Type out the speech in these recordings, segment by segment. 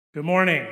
Good morning.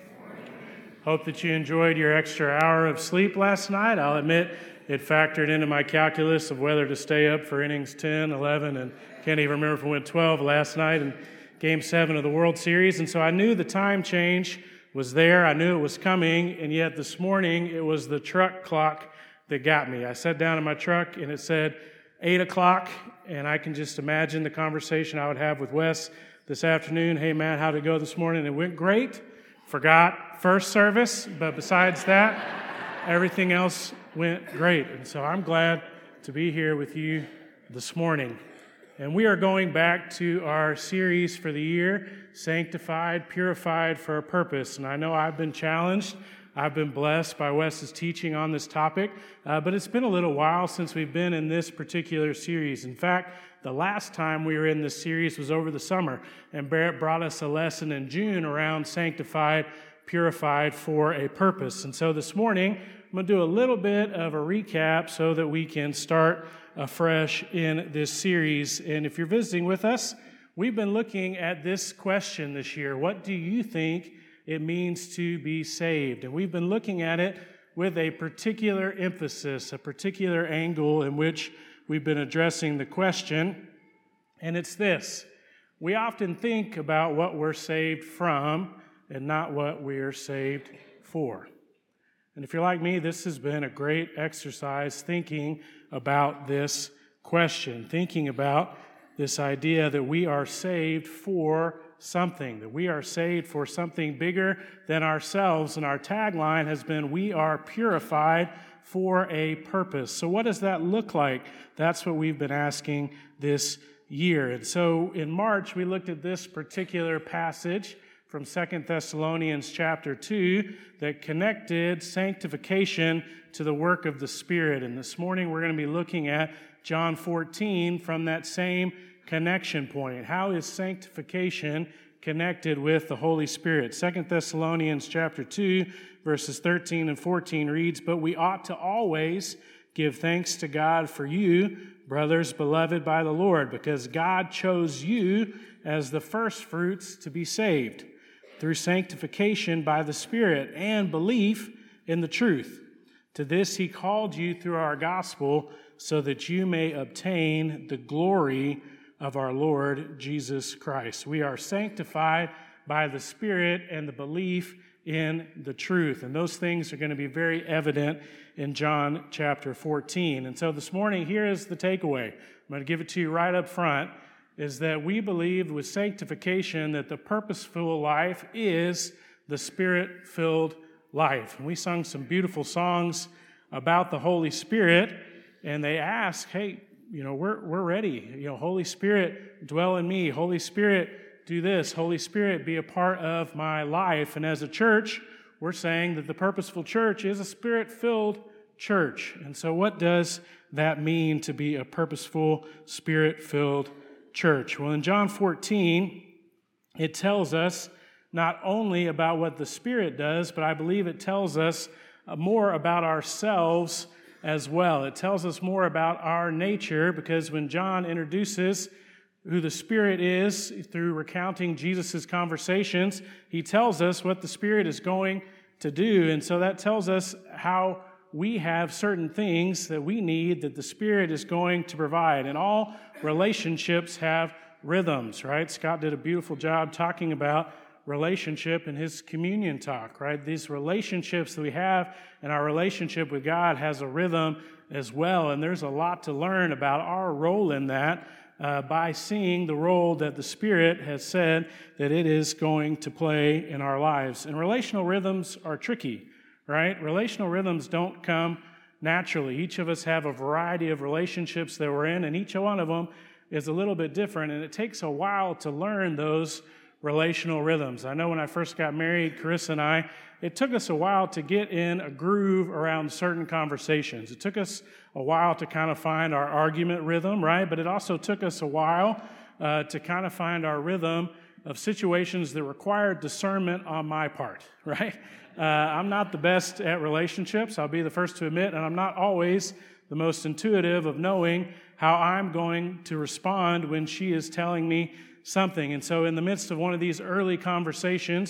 Hope that you enjoyed your extra hour of sleep last night. I'll admit it factored into my calculus of whether to stay up for innings 10, 11, and can't even remember if we went 12 last night in Game 7 of the World Series. And so I knew the time change was there. I knew it was coming. And yet this morning, it was the truck clock that got me. I sat down in my truck and it said 8 o'clock. And I can just imagine the conversation I would have with Wes this afternoon. Hey, Matt, how'd it go this morning? It went great. Forgot first service, but besides that, everything else went great. And so I'm glad to be here with you this morning. And we are going back to our series for the year, Sanctified, Purified for a Purpose. And I know I've been challenged. I've been blessed by Wes's teaching on this topic, but it's been a little while since we've been in this particular series. In fact, the last time we were in this series was over the summer, and Barrett brought us a lesson in June around sanctified, purified for a purpose. And so this morning, I'm going to do a little bit of a recap so that we can start afresh in this series. And if you're visiting with us, we've been looking at this question this year. What do you think it means to be saved? And we've been looking at it with a particular emphasis, a particular angle in which we've been addressing the question, and it's this. We often think about what we're saved from and not what we're saved for. And if you're like me, this has been a great exercise thinking about this question, thinking about this idea that we are saved for something, that we are saved for something bigger than ourselves. And our tagline has been, we are purified for a purpose. So what does that look like? That's what we've been asking this year. And so in March, we looked at this particular passage from 2 Thessalonians chapter 2 that connected sanctification to the work of the Spirit. And this morning, we're going to be looking at John 14 from that same connection point. How is sanctification connected with the Holy Spirit? 2 Thessalonians chapter 2, verses 13 and 14 reads, "But we ought to always give thanks to God for you, brothers beloved by the Lord, because God chose you as the firstfruits to be saved, through sanctification by the Spirit and belief in the truth. To this he called you through our gospel, so that you may obtain the glory of our Lord Jesus Christ." We are sanctified by the Spirit and the belief in the truth. And those things are going to be very evident in John chapter 14. And so this morning, here is the takeaway. I'm going to give it to you right up front, is that we believe with sanctification that the purposeful life is the Spirit-filled life. And we sung some beautiful songs about the Holy Spirit, and they ask, hey, we're ready. Holy Spirit, dwell in me. Holy Spirit, do this. Holy Spirit, be a part of my life. And as a church, we're saying that the purposeful church is a Spirit-filled church. And so what does that mean to be a purposeful, Spirit-filled church? Well, in John 14, it tells us not only about what the Spirit does, but I believe it tells us more about ourselves as well. It tells us more about our nature, because when John introduces who the Spirit is through recounting Jesus' conversations, he tells us what the Spirit is going to do. And so that tells us how we have certain things that we need that the Spirit is going to provide. And all relationships have rhythms, right? Scott did a beautiful job talking about relationship in his communion talk, right? These relationships that we have and our relationship with God has a rhythm as well. And there's a lot to learn about our role in that by seeing the role that the Spirit has said that it is going to play in our lives. And relational rhythms are tricky, right? Relational rhythms don't come naturally. Each of us have a variety of relationships that we're in, and each one of them is a little bit different, and it takes a while to learn those relational rhythms. I know when I first got married, Carissa and I, it took us a while to get in a groove around certain conversations. It took us a while to kind of find our argument rhythm, right? But it also took us a while to kind of find our rhythm of situations that required discernment on my part, right? I'm not the best at relationships, I'll be the first to admit, and I'm not always the most intuitive of knowing how I'm going to respond when she is telling me something. And so in the midst of one of these early conversations,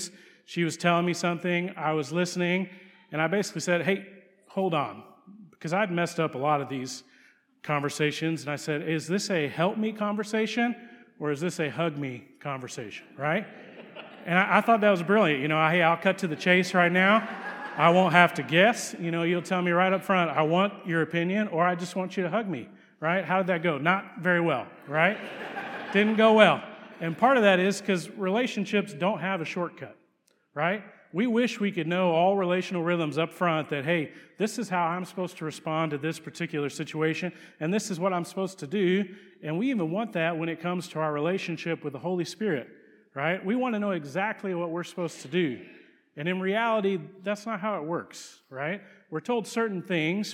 She was telling me something, I was listening, and I basically said, hey, hold on, because I'd messed up a lot of these conversations, and I said, is this a help me conversation, or is this a hug me conversation, right? And I thought that was brilliant. Hey, I'll cut to the chase right now. I won't have to guess. You'll tell me right up front, I want your opinion, or I just want you to hug me, right? How did that go? Not very well, right? Didn't go well. And part of that is because relationships don't have a shortcut, right? We wish we could know all relational rhythms up front that, hey, this is how I'm supposed to respond to this particular situation, and this is what I'm supposed to do. And we even want that when it comes to our relationship with the Holy Spirit, right? We want to know exactly what we're supposed to do. And in reality, that's not how it works, right? We're told certain things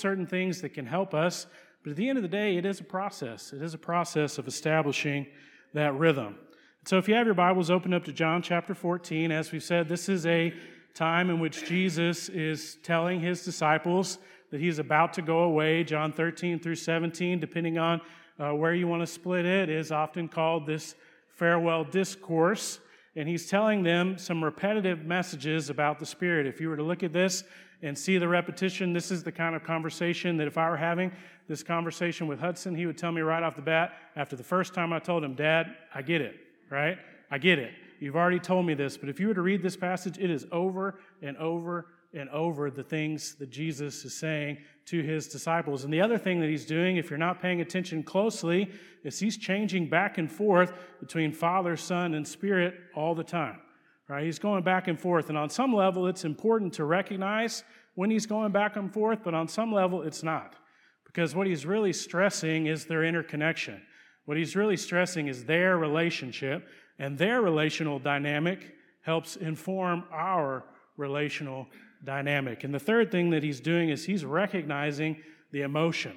that can help us, but at the end of the day, it is a process. It is a process of establishing that rhythm. So if you have your Bibles, open up to John chapter 14. As we've said, this is a time in which Jesus is telling his disciples that he's about to go away. John 13 through 17, depending on where you want to split it, is often called this farewell discourse. And he's telling them some repetitive messages about the Spirit. If you were to look at this and see the repetition, this is the kind of conversation that if I were having this conversation with Hudson, he would tell me right off the bat, after the first time I told him, Dad, I get it, right? I get it. You've already told me this, but if you were to read this passage, it is over and over and over the things that Jesus is saying to his disciples. And the other thing that he's doing, if you're not paying attention closely, is he's changing back and forth between Father, Son, and Spirit all the time. Right? He's going back and forth. And on some level, it's important to recognize when he's going back and forth, but on some level, it's not. Because what he's really stressing is their interconnection. What he's really stressing is their relationship, and their relational dynamic helps inform our relational dynamic. And the third thing that he's doing is he's recognizing the emotion.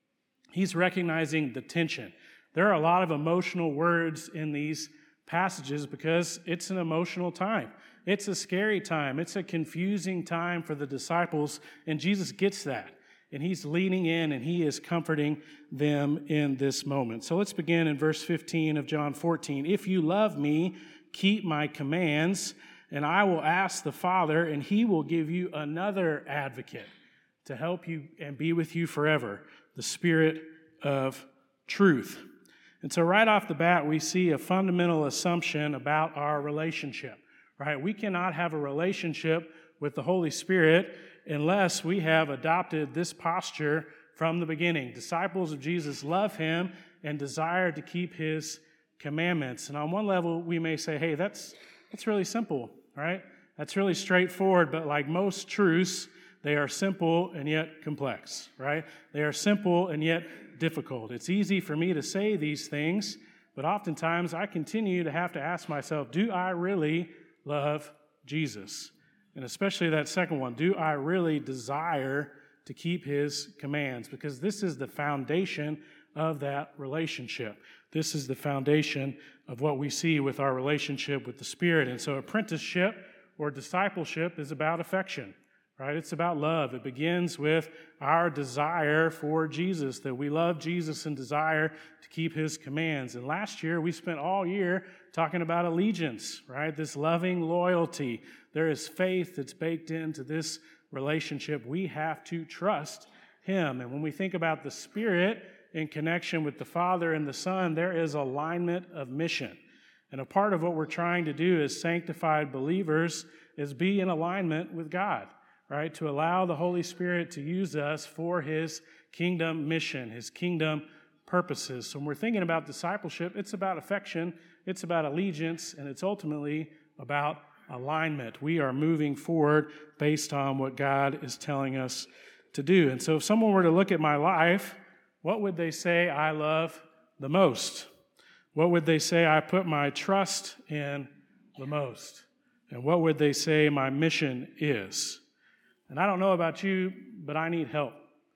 He's recognizing the tension. There are a lot of emotional words in these passages because it's an emotional time. It's a scary time. It's a confusing time for the disciples, and Jesus gets that. And he's leaning in and he is comforting them in this moment. So let's begin in verse 15 of John 14. If you love me, keep my commands, and I will ask the Father, and he will give you another advocate to help you and be with you forever, the Spirit of truth. And so right off the bat, we see a fundamental assumption about our relationship, right? We cannot have a relationship with the Holy Spirit unless we have adopted this posture from the beginning. Disciples of Jesus love him and desire to keep his commandments. And on one level, we may say, hey, that's really simple, right? That's really straightforward, but like most truths, they are simple and yet complex, right? They are simple and yet difficult. It's easy for me to say these things, but oftentimes I continue to have to ask myself, do I really love Jesus? And especially that second one, do I really desire to keep his commands? Because this is the foundation of that relationship. This is the foundation of what we see with our relationship with the Spirit. And so apprenticeship or discipleship is about affection, right? It's about love. It begins with our desire for Jesus, that we love Jesus and desire to keep his commands. And last year, we spent all year talking about allegiance, right? This loving loyalty. There is faith that's baked into this relationship. We have to trust him. And when we think about the Spirit in connection with the Father and the Son, there is alignment of mission. And a part of what we're trying to do as sanctified believers is be in alignment with God, right? To allow the Holy Spirit to use us for his kingdom mission, his kingdom purposes. So when we're thinking about discipleship, it's about affection, it's about allegiance, and it's ultimately about alignment. We are moving forward based on what God is telling us to do. And so if someone were to look at my life, what would they say I love the most? What would they say I put my trust in the most? And what would they say my mission is? And I don't know about you, but I need help.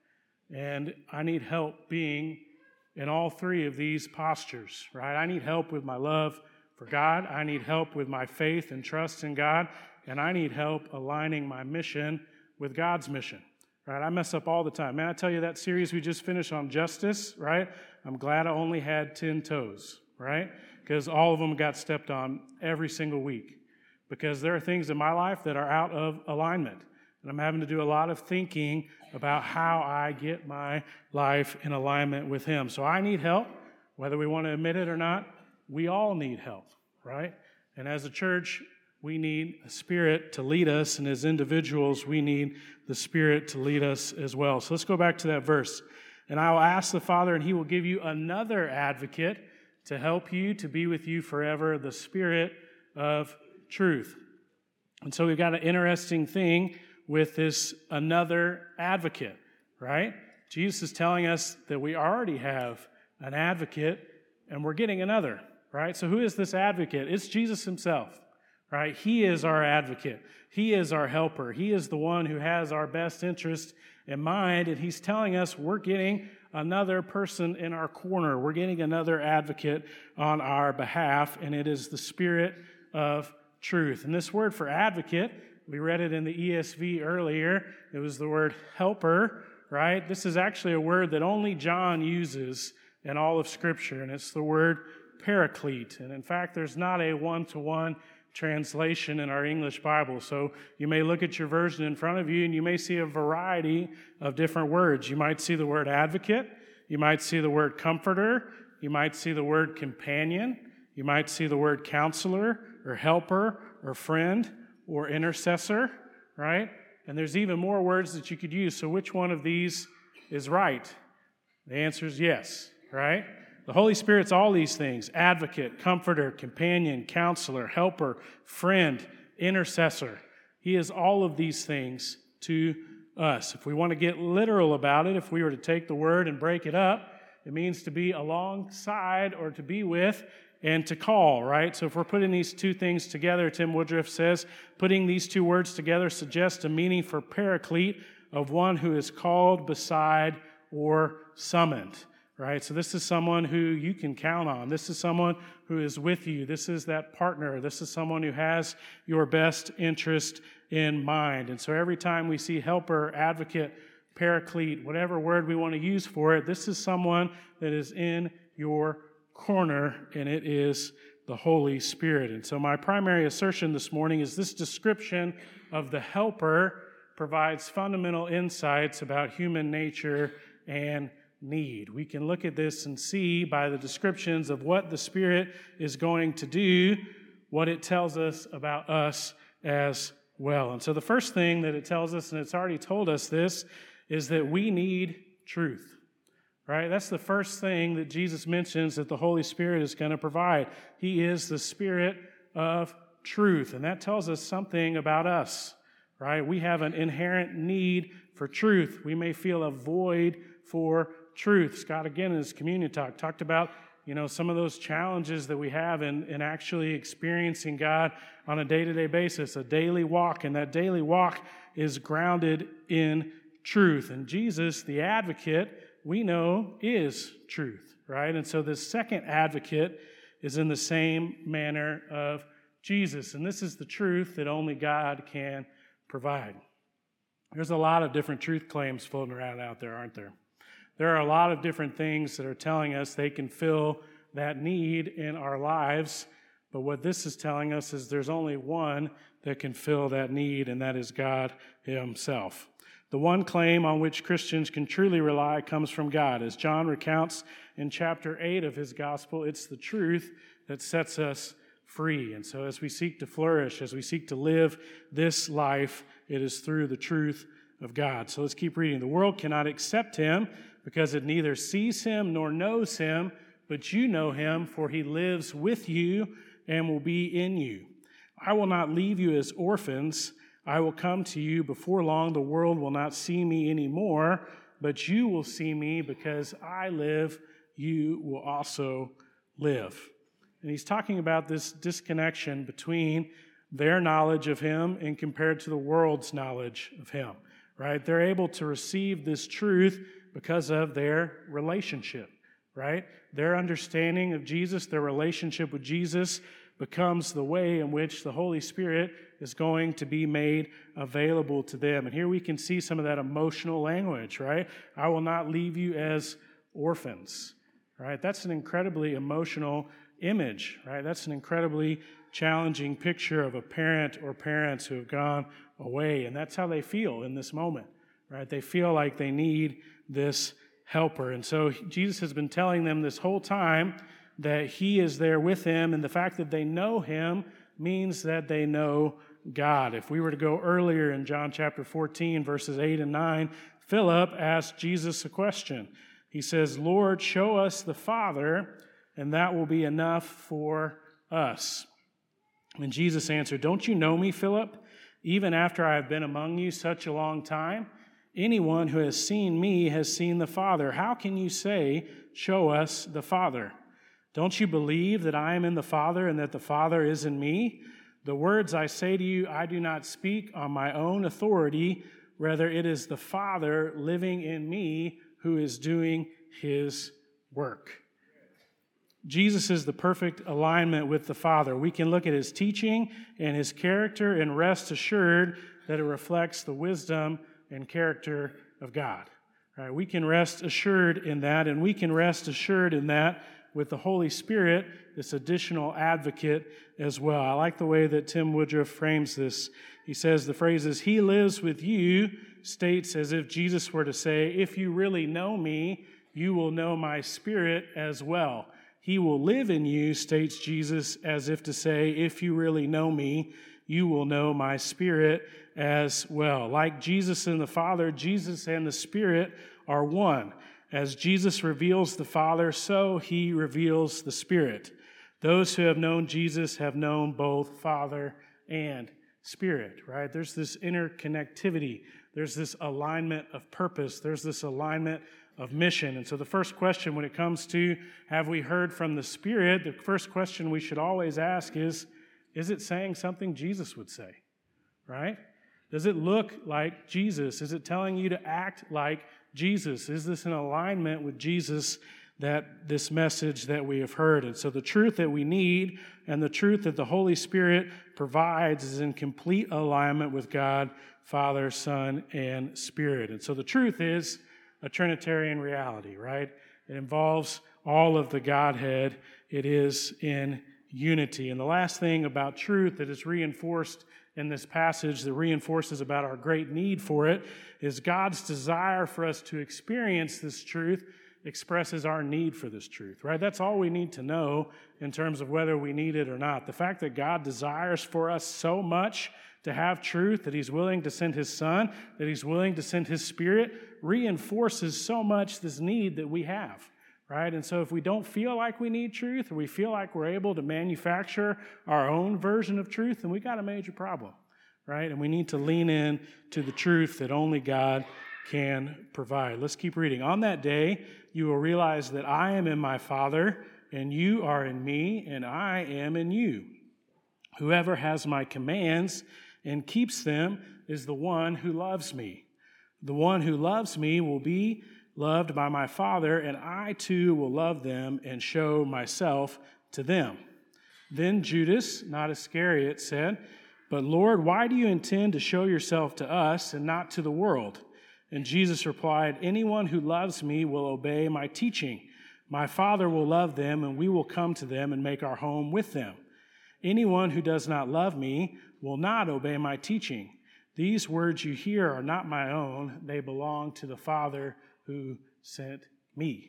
And I need help being in all three of these postures, right? I need help with my love for God. I need help with my faith and trust in God. And I need help aligning my mission with God's mission, right? I mess up all the time. Man, I tell you, that series we just finished on justice, right? I'm glad I only had 10 toes, right? Because all of them got stepped on every single week. because there are things in my life that are out of alignment. And I'm having to do a lot of thinking about how I get my life in alignment with Him. So I need help, whether we want to admit it or not. We all need help, right? And as a church, we need a Spirit to lead us, and as individuals, we need the Spirit to lead us as well. So let's go back to that verse. And I will ask the Father, and He will give you another advocate to help you, to be with you forever, the Spirit of truth. And so we've got an interesting thing with this another advocate, right? Jesus is telling us that we already have an advocate, and we're getting another, right? So who is this advocate? It's Jesus Himself, right? He is our advocate. He is our helper. He is the one who has our best interest in mind, and He's telling us we're getting another person in our corner. We're getting another advocate on our behalf, and it is the Spirit of truth. And this word for advocate, we read it in the ESV earlier. It was the word helper, right? This is actually a word that only John uses in all of Scripture, and it's the word paraclete. And in fact, there's not a one-to-one translation in our English Bible. So you may look at your version in front of you and you may see a variety of different words. You might see the word advocate. You might see the word comforter. You might see the word companion. You might see the word counselor or helper or friend or intercessor, right? And there's even more words that you could use. So which one of these is right? The answer is yes, right? The Holy Spirit's all these things: advocate, comforter, companion, counselor, helper, friend, intercessor. He is all of these things to us. If we want to get literal about it, if we were to take the word and break it up, it means to be alongside or to be with and to call, right? So if we're putting these two things together, Tim Woodruff says, putting these two words together suggests a meaning for paraclete of one who is called, beside, or summoned. Right? So this is someone who you can count on. This is someone who is with you. This is that partner. This is someone who has your best interest in mind. And so every time we see helper, advocate, paraclete, whatever word we want to use for it, this is someone that is in your corner, and it is the Holy Spirit. And so my primary assertion this morning is this description of the helper provides fundamental insights about human nature and need. We can look at this and see by the descriptions of what the Spirit is going to do, what it tells us about us as well. And so the first thing that it tells us, and it's already told us this, is that we need truth, right? That's the first thing that Jesus mentions that the Holy Spirit is going to provide. He is the Spirit of truth, and that tells us something about us, right? We have an inherent need for truth. We may feel a void for truth. Scott, again, in his communion talk, talked about, some of those challenges that we have in actually experiencing God on a day-to-day basis, a daily walk, and that daily walk is grounded in truth. And Jesus, the advocate, we know is truth, right? And so this second advocate is in the same manner of Jesus, and this is the truth that only God can provide. There's a lot of different truth claims floating around out there, aren't there? There are a lot of different things that are telling us they can fill that need in our lives, but what this is telling us is there's only one that can fill that need, and that is God Himself. The one claim on which Christians can truly rely comes from God. As John recounts in chapter 8 of his gospel, it's the truth that sets us free. And so as we seek to flourish, as we seek to live this life, it is through the truth of God. So let's keep reading. The world cannot accept Him because it neither sees Him nor knows Him, but you know Him, for He lives with you and will be in you. I will not leave you as orphans. I will come to you. Before long, the world will not see me anymore, but you will see me. Because I live, you will also live. And he's talking about this disconnection between their knowledge of Him and compared to the world's knowledge of Him, right? They're able to receive this truth because of their relationship, right? Their understanding of Jesus, their relationship with Jesus becomes the way in which the Holy Spirit is going to be made available to them. And here we can see some of that emotional language, right? I will not leave you as orphans, right? That's an incredibly emotional image, right? That's an incredibly challenging picture of a parent or parents who have gone away, and that's how they feel in this moment, right? They feel like they need this helper. And so Jesus has been telling them this whole time that he is there with them, and the fact that they know him means that they know God. If we were to go earlier in John chapter 14, verses 8 and 9, Philip asked Jesus a question. He says, "Lord, show us the Father, and that will be enough for us." And Jesus answered, "Don't you know me, Philip? Even after I have been among you such a long time? Anyone who has seen me has seen the Father. How can you say, 'Show us the Father'? Don't you believe that I am in the Father and that the Father is in me? The words I say to you, I do not speak on my own authority. Rather, it is the Father living in me who is doing his work." Jesus is the perfect alignment with the Father. We can look at his teaching and his character and rest assured that it reflects the wisdom and character of God. All right, we can rest assured in that, and we can rest assured in that with the Holy Spirit, this additional advocate as well. I like the way that Tim Woodruff frames this. He says the phrases, "He lives with you," states as if Jesus were to say, "If you really know me, you will know my Spirit as well." "He will live in you," states Jesus as if to say, "If you really know me, you will know my Spirit as well." Like Jesus and the Father, Jesus and the Spirit are one. As Jesus reveals the Father, so he reveals the Spirit. Those who have known Jesus have known both Father and Spirit, right? There's this interconnectivity. There's this alignment of purpose. There's this alignment of mission. And so the first question when it comes to have we heard from the Spirit, the first question we should always ask is it saying something Jesus would say, right? Does it look like Jesus? Is it telling you to act like Jesus? Is this in alignment with Jesus, that this message that we have heard? And so the truth that we need and the truth that the Holy Spirit provides is in complete alignment with God, Father, Son, and Spirit. And so the truth is a Trinitarian reality, right? It involves all of the Godhead. It is in unity. And the last thing about truth that is reinforced in this passage, that reinforces about our great need for it, is God's desire for us to experience this truth expresses our need for this truth, right? That's all we need to know in terms of whether we need it or not. The fact that God desires for us so much to have truth, that he's willing to send his Son, that he's willing to send his Spirit, reinforces so much this need that we have. Right? And so if we don't feel like we need truth, or we feel like we're able to manufacture our own version of truth, then we got a major problem, right? And we need to lean in to the truth that only God can provide. Let's keep reading. "On that day, you will realize that I am in my Father, and you are in me, and I am in you. Whoever has my commands and keeps them is the one who loves me. The one who loves me will be loved by my Father, and I too will love them and show myself to them." Then Judas, not Iscariot, said, "But Lord, why do you intend to show yourself to us and not to the world?" And Jesus replied, "Anyone who loves me will obey my teaching. My Father will love them, and we will come to them and make our home with them. Anyone who does not love me will not obey my teaching. These words you hear are not my own. They belong to the Father who sent me."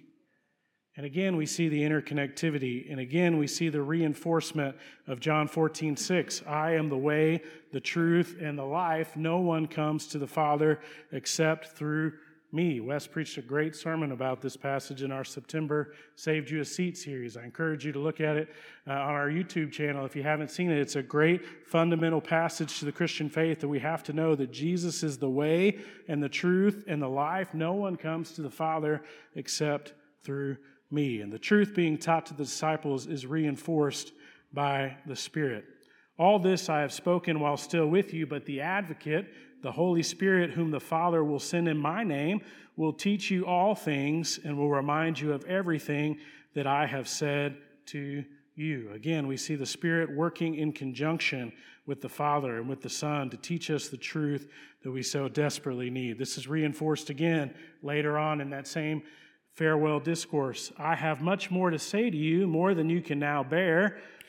And again, we see the interconnectivity. And again, we see the reinforcement of John 14:6. "I am the way, the truth, and the life. No one comes to the Father except through me." Wes preached a great sermon about this passage in our September Saved You a Seat series. I encourage you to look at it on our YouTube channel if you haven't seen it. It's a great fundamental passage to the Christian faith that we have to know that Jesus is the way and the truth and the life. No one comes to the Father except through me. And the truth being taught to the disciples is reinforced by the Spirit. "All this I have spoken while still with you, but the Advocate, the Holy Spirit, whom the Father will send in my name, will teach you all things and will remind you of everything that I have said to you." Again, we see the Spirit working in conjunction with the Father and with the Son to teach us the truth that we so desperately need. This is reinforced again later on in that same farewell discourse. "I have much more to say to you, more than you can now bear,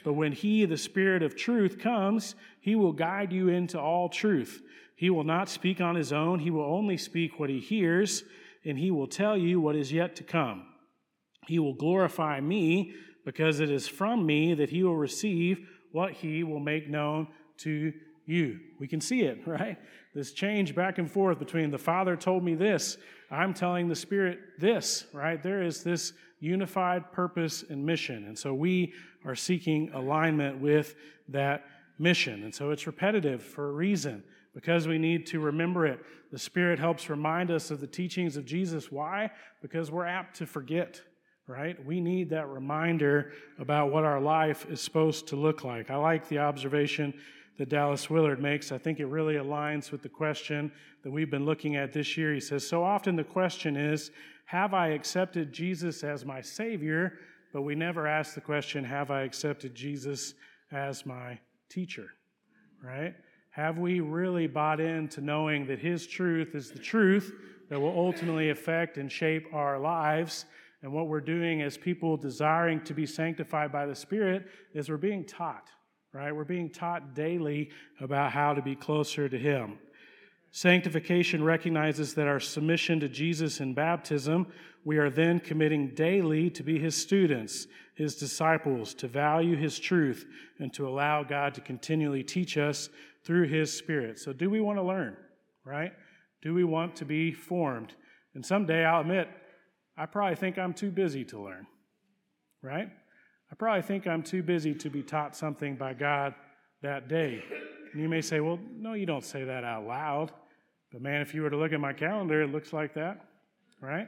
But when he, the Spirit of truth, comes, he will guide you into all truth. He will not speak on his own. He will only speak what he hears, and he will tell you what is yet to come. He will glorify me, because it is from me that he will receive what he will make known to you. We can see it, right? This change back and forth between the Father told me this, I'm telling the Spirit this, right? There is this unified purpose and mission. And so we are seeking alignment with that mission. And so it's repetitive for a reason, because we need to remember it. The Spirit helps remind us of the teachings of Jesus. Why? Because we're apt to forget, right? We need that reminder about what our life is supposed to look like. I like the observation that Dallas Willard makes. I think it really aligns with the question that we've been looking at this year. He says, so often the question is, have I accepted Jesus as my Savior? But we never ask the question, have I accepted Jesus as my teacher, right? Have we really bought into knowing that his truth is the truth that will ultimately affect and shape our lives? And what we're doing as people desiring to be sanctified by the Spirit is we're being taught, right? We're being taught daily about how to be closer to him. Sanctification recognizes that our submission to Jesus in baptism, we are then committing daily to be his students, his disciples, to value his truth, and to allow God to continually teach us through his Spirit. So do we want to learn, right? Do we want to be formed? And someday, I'll admit, I probably think I'm too busy to learn, right? I probably think I'm too busy to be taught something by God that day. And you may say, well, no, you don't say that out loud. But man, if you were to look at my calendar, it looks like that, right?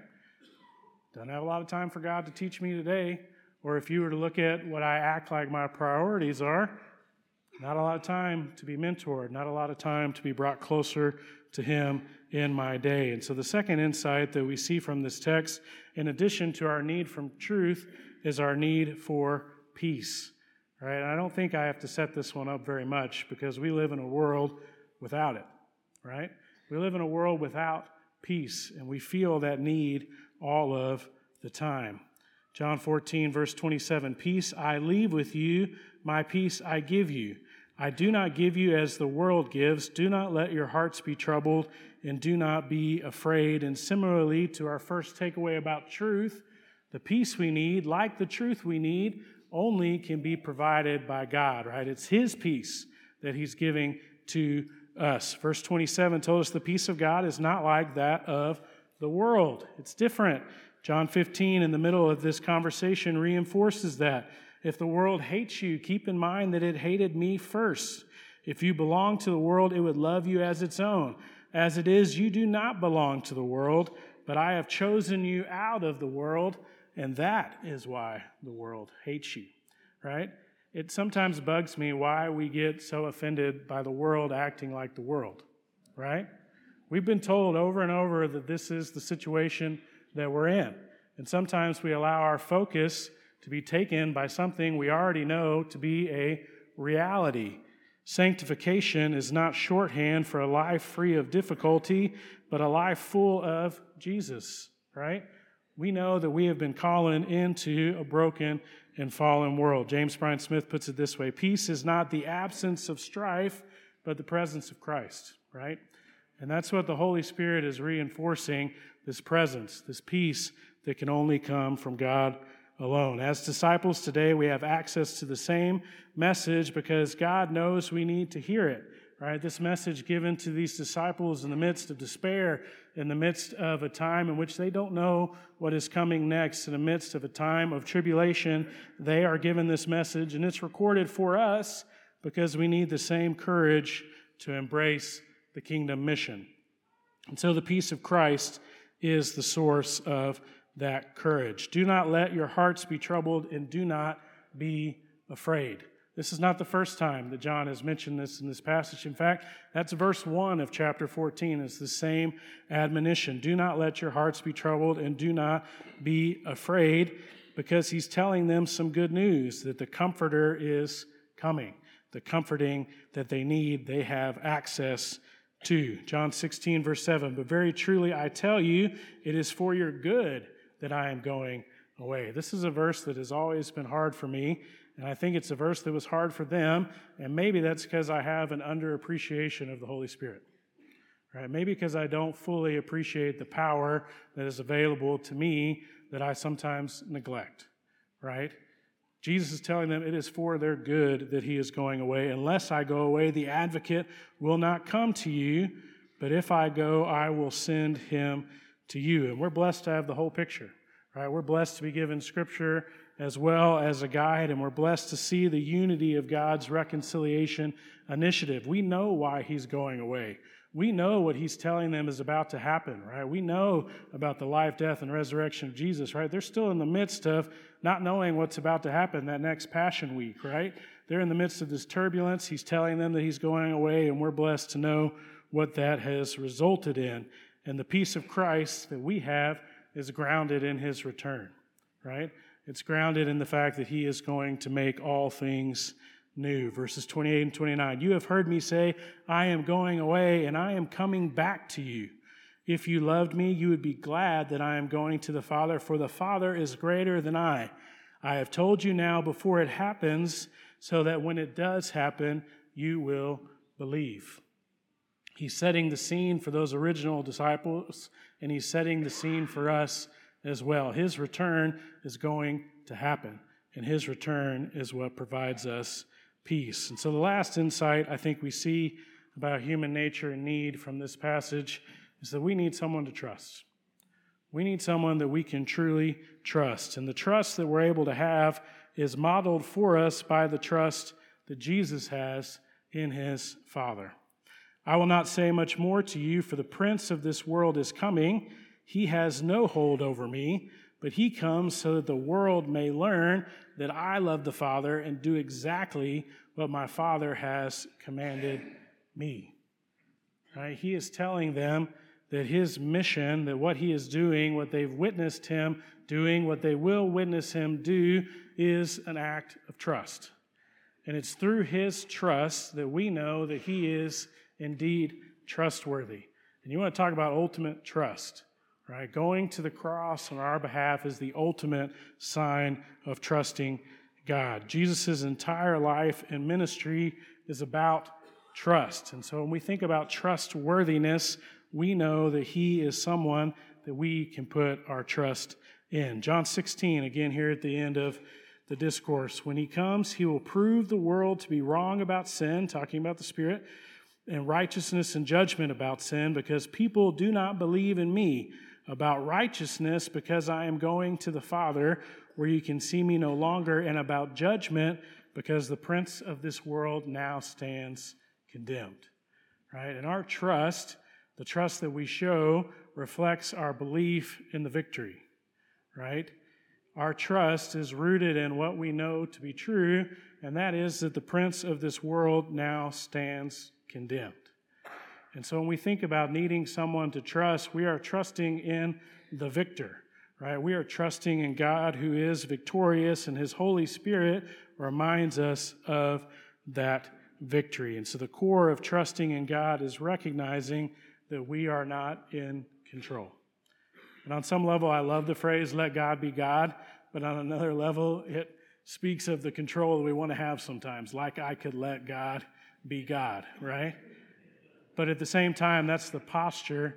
Don't have a lot of time for God to teach me today. Or if you were to look at what I act like my priorities are, not a lot of time to be mentored, not a lot of time to be brought closer to him in my day. And so the second insight that we see from this text, in addition to our need for truth, is our need for peace, right? And I don't think I have to set this one up very much, because we live in a world without it, right? We live in a world without peace, and we feel that need all of the time. John 14, verse 27, peace I leave with you, my peace I give you. I do not give you as the world gives. Do not let your hearts be troubled, and do not be afraid. And similarly to our first takeaway about truth, the peace we need, like the truth we need, only can be provided by God, right? It's his peace that he's giving to us. Verse 27 told us the peace of God is not like that of the world. It's different. John 15, in the middle of this conversation, reinforces that. If the world hates you, keep in mind that it hated me first. If you belong to the world, it would love you as its own. As it is, you do not belong to the world, but I have chosen you out of the world, and that is why the world hates you, right? It sometimes bugs me why we get so offended by the world acting like the world, right? We've been told over and over that this is the situation that we're in. And sometimes we allow our focus to be taken by something we already know to be a reality. Sanctification is not shorthand for a life free of difficulty, but a life full of Jesus, right? We know that we have been calling into a broken and fallen world. James Bryan Smith puts it this way: peace is not the absence of strife, but the presence of Christ, right? And that's what the Holy Spirit is reinforcing, this presence, this peace that can only come from God alone. As disciples today, we have access to the same message because God knows we need to hear it, right? This message given to these disciples in the midst of despair, in the midst of a time in which they don't know what is coming next, in the midst of a time of tribulation, they are given this message, and it's recorded for us because we need the same courage to embrace the kingdom mission. And so the peace of Christ is the source of that courage. Do not let your hearts be troubled, and do not be afraid. This is not the first time that John has mentioned this in this passage. In fact, that's verse 1 of chapter 14. It's the same admonition. Do not let your hearts be troubled, and do not be afraid, because he's telling them some good news, that the Comforter is coming. The comforting that they need, they have access to. John 16, verse 7, but very truly I tell you, it is for your good that I am going away. This is a verse that has always been hard for me, And I think it's a verse that was hard for them, and maybe that's because I have an underappreciation of the Holy Spirit. Right? Maybe because I don't fully appreciate the power that is available to me that I sometimes neglect. Right? Jesus is telling them it is for their good that he is going away. Unless I go away, the advocate will not come to you, but if I go, I will send him to you. And we're blessed to have the whole picture. Right? We're blessed to be given Scripture as well as a guide, and we're blessed to see the unity of God's reconciliation initiative. We know why he's going away. We know what he's telling them is about to happen, right? We know about the life, death, and resurrection of Jesus, right? They're still in the midst of not knowing what's about to happen that next Passion Week, right? They're in the midst of this turbulence. He's telling them that he's going away, and we're blessed to know what that has resulted in. And the peace of Christ that we have is grounded in his return, right? It's grounded in the fact that he is going to make all things new. Verses 28 and 29. You have heard me say, I am going away and I am coming back to you. If you loved me, you would be glad that I am going to the Father, for the Father is greater than I. I have told you now before it happens, so that when it does happen, you will believe. He's setting the scene for those original disciples, and he's setting the scene for us as well. His return is going to happen, and his return is what provides us peace. And so the last insight I think we see about human nature and need from this passage is that we need someone to trust. We need someone that we can truly trust. And the trust that we're able to have is modeled for us by the trust that Jesus has in his Father. I will not say much more to you, for the prince of this world is coming. He has no hold over me, but he comes so that the world may learn that I love the Father and do exactly what my Father has commanded me. Right? He is telling them that his mission, that what he is doing, what they've witnessed him doing, what they will witness him do, is an act of trust. And it's through his trust that we know that he is indeed trustworthy. And you want to talk about ultimate trust. Right? Going to the cross on our behalf is the ultimate sign of trusting God. Jesus' entire life and ministry is about trust. And so when we think about trustworthiness, we know that he is someone that we can put our trust in. John 16, again here at the end of the discourse. When he comes, he will prove the world to be wrong about sin, talking about the Spirit, and righteousness and judgment about sin, because people do not believe in me. About righteousness, because I am going to the Father, where you can see me no longer, and about judgment, because the prince of this world now stands condemned. Right? And our trust, the trust that we show, reflects our belief in the victory. Right? Our trust is rooted in what we know to be true, and that is that the prince of this world now stands condemned. And so when we think about needing someone to trust, we are trusting in the victor, right? We are trusting in God who is victorious, and his Holy Spirit reminds us of that victory. And so the core of trusting in God is recognizing that we are not in control. And on some level, I love the phrase, let God be God, but on another level, it speaks of the control that we want to have sometimes, like I could let God be God, right? But at the same time, that's the posture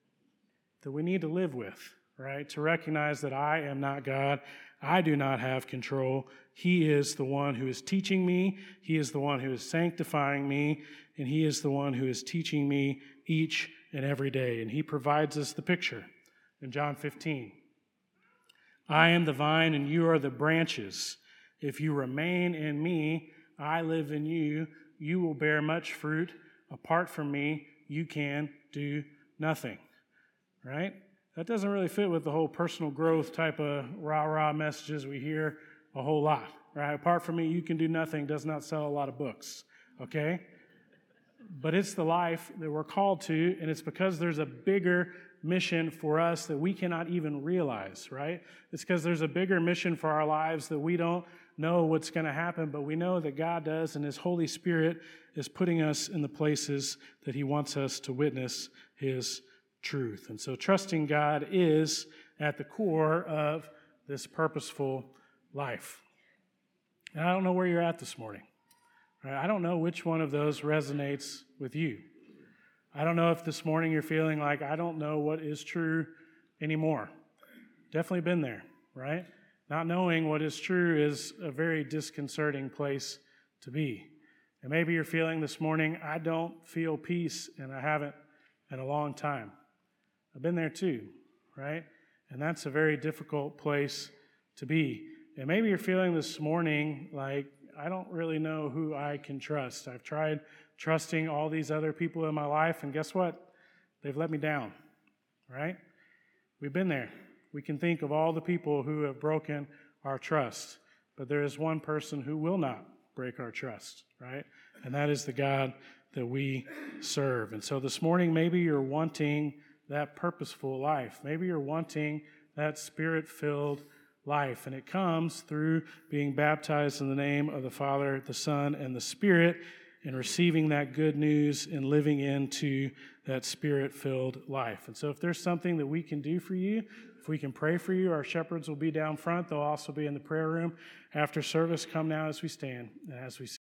that we need to live with, right? To recognize that I am not God. I do not have control. He is the one who is teaching me. He is the one who is sanctifying me. And he is the one who is teaching me each and every day. And he provides us the picture in John 15. I am the vine and you are the branches. If you remain in me, I live in you, you will bear much fruit. Apart from me, you can do nothing, right? That doesn't really fit with the whole personal growth type of rah-rah messages we hear a whole lot, right? Apart from me, you can do nothing does not sell a lot of books, okay? But it's the life that we're called to, and it's because there's a bigger mission for us that we cannot even realize, right? It's because there's a bigger mission for our lives that we don't know what's going to happen, but we know that God does, and his Holy Spirit is putting us in the places that he wants us to witness his truth. And so trusting God is at the core of this purposeful life. And I don't know where you're at this morning. Right? I don't know which one of those resonates with you. I don't know if this morning you're feeling like, I don't know what is true anymore. Definitely been there, right? Not knowing what is true is a very disconcerting place to be. And maybe you're feeling this morning, I don't feel peace, and I haven't in a long time. I've been there too, right? And that's a very difficult place to be. And maybe you're feeling this morning like, I don't really know who I can trust. I've tried trusting all these other people in my life, and guess what? They've let me down, right? We've been there. We can think of all the people who have broken our trust, but there is one person who will not break our trust, right? And that is the God that we serve. And so this morning, maybe you're wanting that purposeful life. Maybe you're wanting that Spirit-filled life, and it comes through being baptized in the name of the Father, the Son, and the Spirit, and receiving that good news and living into that Spirit-filled life. And so if there's something that we can do for you, if we can pray for you, our shepherds will be down front. They'll also be in the prayer room after service. Come now as we stand and as we